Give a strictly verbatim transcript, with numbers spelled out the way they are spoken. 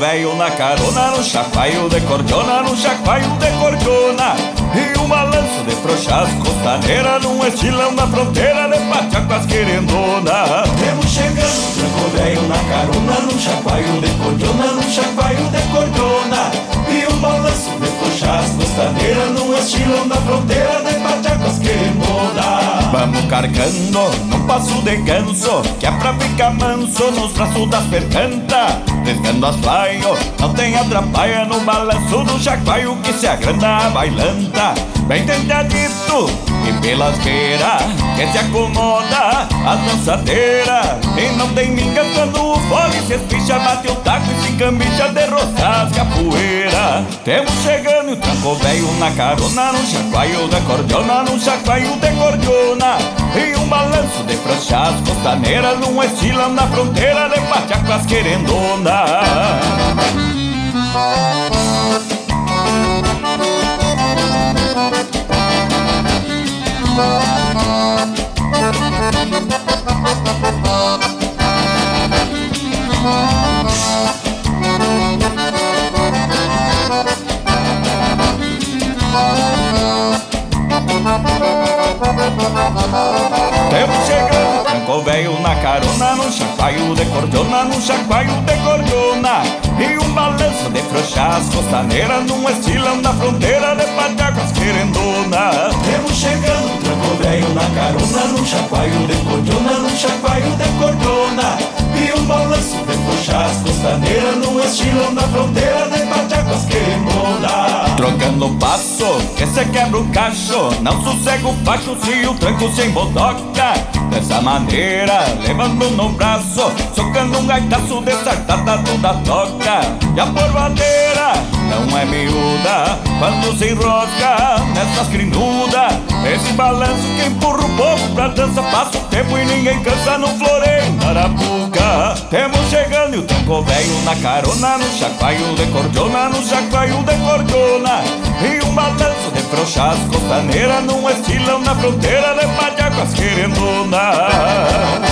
velho na carona, no chacoalho de cordiona, no chacoalho de cordiona. E um balanço de frouxas costaneira, num estilão na fronteira de Pachacas querendona. Temos chegando, tranco velho na carona, num chacoalho de cordiona, num chacoalho de cordiona. E um balanço de frouxas costaneira, num estilão na fronteira de Pachacas querendona. Vamos carcando num passo de ganso, que é pra ficar manso nos braços das percantas. Pescando as flaio, não tem atrapalha no balanço do chacoalho que se agranda a bailanta. Bem tentadito e pelas beiras que se acomoda a dançadeira. E não tem mingas quando o fole se espicha, bate o taco e se cambicha de rosas capoeira. Temos chegando e o tranco velho na carona, num chacoalho de cordiona, num chacoalho de cordiona. E um balanço de frouxas costaneiras, num estilão na fronteira de Pachacas querendona. Temos chegando, tranco velho na carona, num chacoalho de cordiona, num chacoalho de cordiona. E um balanço de frouxas costaneiras, num estilão na fronteira de Pachacas querendona. Temos chegando, tranco velho na carona, num chacoalho de cordiona, num chacoalho de cordiona. E um balanço de frouxas costaneiras, num estilão na fronteira de Pachacas querendona. Trocando o passo, que se quebra o cacho, não sossega o facho se o tranco se embotoca. Dessa maneira, levando no braço, socando um gaitaço de sartata toda toca. E a porvadeira não é miúda quando se enrosca nessas crinudas. Esse balanço que empurra o povo pra dança, passa o tempo e ninguém cansa no floreio da Arapuca. Temos chegando e o tranco velho na carona, no chacoalho de cordiona, no chacoalho de cordiona. E um balanço de frouxas costaneiras, num estilão na fronteira de Pachacas querendona.